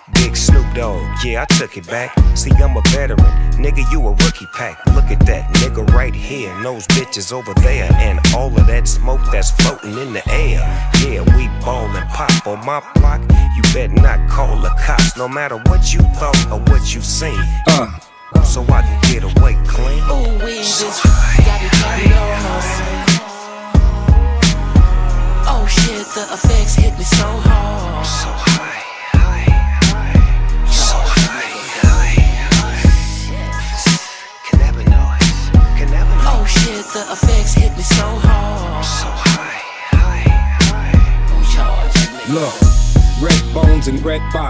Big Snoop Dogg, yeah, I took it back. See, I'm a veteran, nigga, you a rookie pack. Look at that, nigga right here, and those bitches over there, and all of that smoke that's floating in the air. Yeah, we ballin' pop on my block. You better not call the cops, no matter what you thought or what you seen. So I can get away clean. Ooh, we just got it carried on. Oh shit, the effects hit me so hard. So high, so high. Can never know it, can never know. Oh shit, the effects hit me so hard. So high. Don't charge me. Look, red bones and red bottoms.